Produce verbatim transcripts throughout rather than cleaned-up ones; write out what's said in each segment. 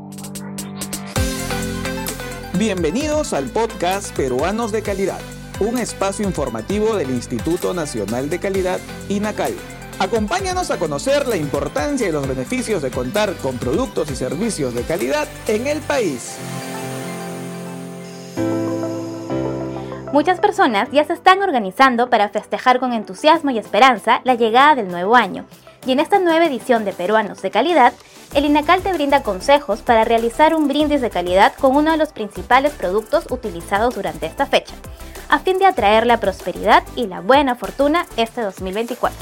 Bienvenidos al podcast Peruanos de Calidad, un espacio informativo del Instituto Nacional de Calidad, INACAL. Acompáñanos a conocer la importancia y los beneficios de contar con productos y servicios de calidad en el país. Muchas personas ya se están organizando para festejar con entusiasmo y esperanza la llegada del nuevo año. Y en esta nueva edición de Peruanos de Calidad, el INACAL te brinda consejos para realizar un brindis de calidad con uno de los principales productos utilizados durante esta fecha, a fin de atraer la prosperidad y la buena fortuna este dos mil veinticuatro.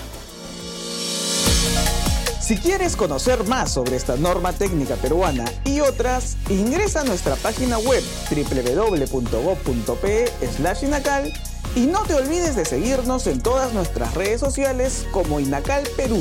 Si quieres conocer más sobre esta norma técnica peruana y otras, ingresa a nuestra página web doble u doble u doble u punto gob punto pe slash inacal y no te olvides de seguirnos en todas nuestras redes sociales como INACAL Perú.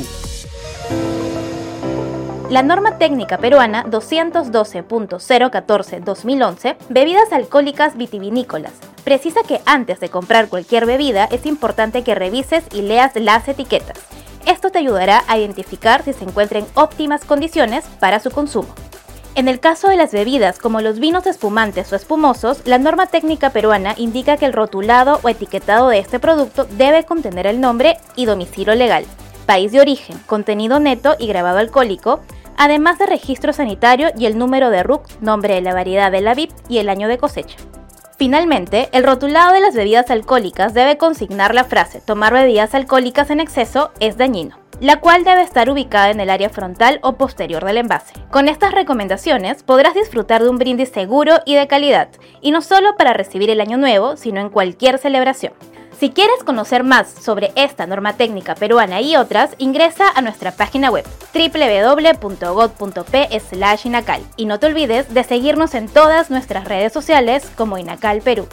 La norma técnica peruana doscientos doce punto cero catorce guión dos mil once, bebidas alcohólicas vitivinícolas, precisa que antes de comprar cualquier bebida es importante que revises y leas las etiquetas. Esto te ayudará a identificar si se encuentra en óptimas condiciones para su consumo. En el caso de las bebidas como los vinos espumantes o espumosos, la norma técnica peruana indica que el rotulado o etiquetado de este producto debe contener el nombre y domicilio legal, país de origen, contenido neto y grabado alcohólico, además de registro sanitario y el número de R U C, nombre de la variedad de la vid y el año de cosecha. Finalmente, el rotulado de las bebidas alcohólicas debe consignar la frase «tomar bebidas alcohólicas en exceso es dañino», la cual debe estar ubicada en el área frontal o posterior del envase. Con estas recomendaciones podrás disfrutar de un brindis seguro y de calidad, y no solo para recibir el año nuevo, sino en cualquier celebración. Si quieres conocer más sobre esta norma técnica peruana y otras, ingresa a nuestra página web doble u doble u doble u punto gob punto pe slash inacal y no te olvides de seguirnos en todas nuestras redes sociales como INACAL Perú.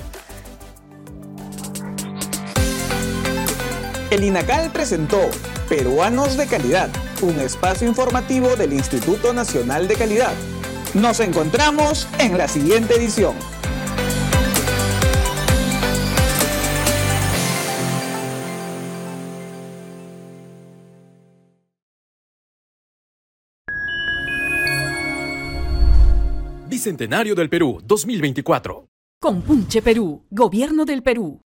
El INACAL presentó Peruanos de Calidad, un espacio informativo del Instituto Nacional de Calidad. Nos encontramos en la siguiente edición. Bicentenario del Perú dos mil veinticuatro. Compunche Perú, Gobierno del Perú.